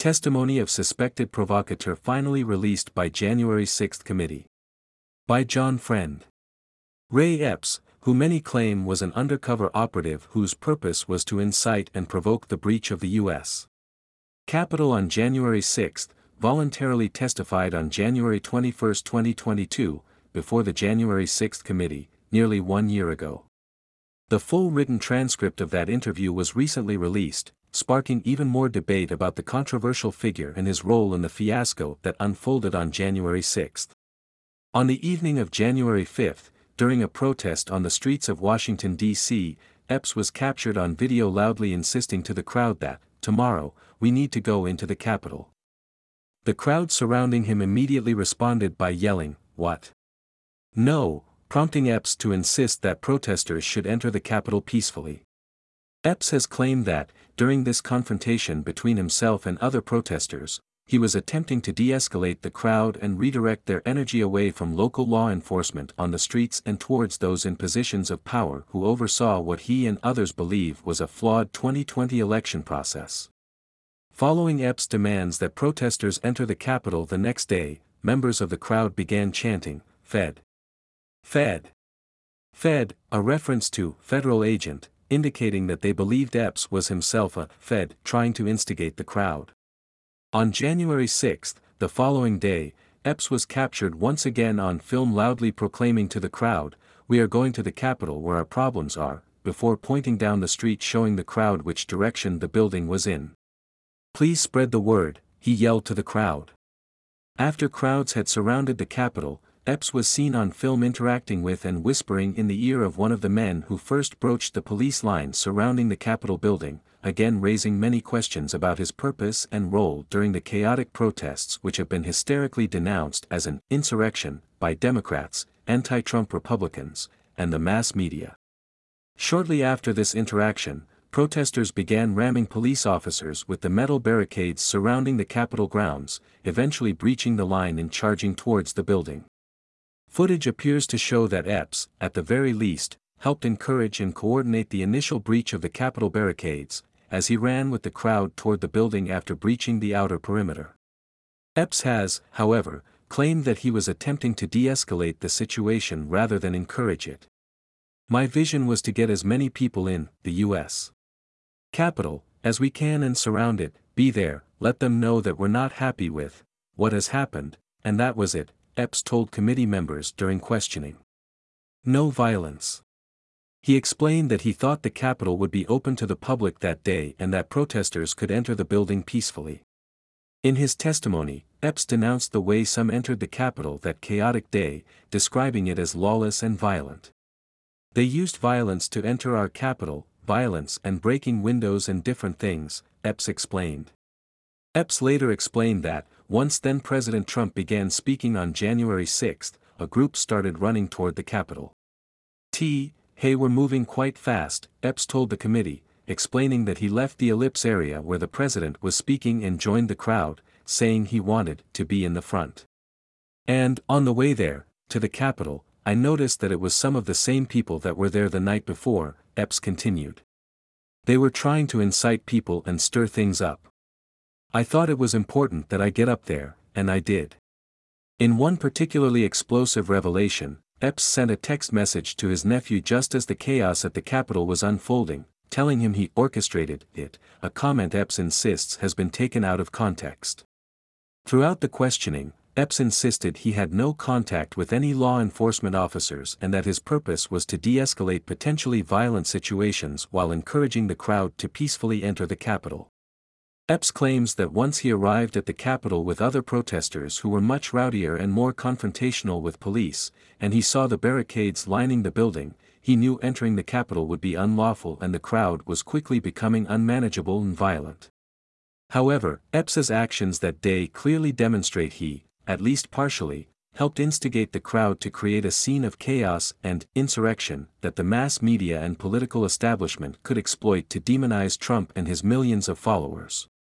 Testimony of suspected provocateur finally released by January 6 committee. By John Friend. Ray Epps, who many claim was an undercover operative whose purpose was to incite and provoke the breach of the U.S. Capitol on January 6, voluntarily testified on January 21, 2022, before the January 6 committee, nearly 1 year ago. The full written transcript of that interview was recently released, sparking even more debate about the controversial figure and his role in the fiasco that unfolded on January 6. On the evening of January 5, during a protest on the streets of Washington, D.C., Epps was captured on video loudly insisting to the crowd that, tomorrow, we need to go into the Capitol. The crowd surrounding him immediately responded by yelling, "What? No," prompting Epps to insist that protesters should enter the Capitol peacefully. Epps has claimed that, during this confrontation between himself and other protesters, he was attempting to de-escalate the crowd and redirect their energy away from local law enforcement on the streets and towards those in positions of power who oversaw what he and others believe was a flawed 2020 election process. Following Epps' demands that protesters enter the Capitol the next day, members of the crowd began chanting, "Fed. Fed. Fed," a reference to federal agent, indicating that they believed Epps was himself a Fed trying to instigate the crowd. On January 6, the following day, Epps was captured once again on film loudly proclaiming to the crowd, "We are going to the Capitol where our problems are," before pointing down the street showing the crowd which direction the building was in. "Please spread the word," he yelled to the crowd. After crowds had surrounded the Capitol, Epps was seen on film interacting with and whispering in the ear of one of the men who first broached the police lines surrounding the Capitol building, again raising many questions about his purpose and role during the chaotic protests which have been hysterically denounced as an insurrection by Democrats, anti-Trump Republicans, and the mass media. Shortly after this interaction, protesters began ramming police officers with the metal barricades surrounding the Capitol grounds, eventually breaching the line and charging towards the building. Footage appears to show that Epps, at the very least, helped encourage and coordinate the initial breach of the Capitol barricades, as he ran with the crowd toward the building after breaching the outer perimeter. Epps has, however, claimed that he was attempting to de-escalate the situation rather than encourage it. "My vision was to get as many people in the U.S. Capitol as we can and surround it, be there, let them know that we're not happy with what has happened, and that was it," Epps told committee members during questioning. No violence. He explained that he thought the Capitol would be open to the public that day and that protesters could enter the building peacefully. In his testimony, Epps denounced the way some entered the Capitol that chaotic day, describing it as lawless and violent. "They used violence to enter our Capitol, violence and breaking windows and different things," Epps explained. Epps later explained that, once then-President Trump began speaking on January 6, a group started running toward the Capitol. Hey, we're moving quite fast," Epps told the committee, explaining that he left the ellipse area where the president was speaking and joined the crowd, saying he wanted to be in the front. "And, on the way there, to the Capitol, I noticed that it was some of the same people that were there the night before," Epps continued. "They were trying to incite people and stir things up. I thought it was important that I get up there, and I did." In one particularly explosive revelation, Epps sent a text message to his nephew just as the chaos at the Capitol was unfolding, telling him he orchestrated it, a comment Epps insists has been taken out of context. Throughout the questioning, Epps insisted he had no contact with any law enforcement officers and that his purpose was to de-escalate potentially violent situations while encouraging the crowd to peacefully enter the Capitol. Epps claims that once he arrived at the Capitol with other protesters who were much rowdier and more confrontational with police, and he saw the barricades lining the building, he knew entering the Capitol would be unlawful and the crowd was quickly becoming unmanageable and violent. However, Epps's actions that day clearly demonstrate he, at least partially, helped instigate the crowd to create a scene of chaos and insurrection that the mass media and political establishment could exploit to demonize Trump and his millions of followers.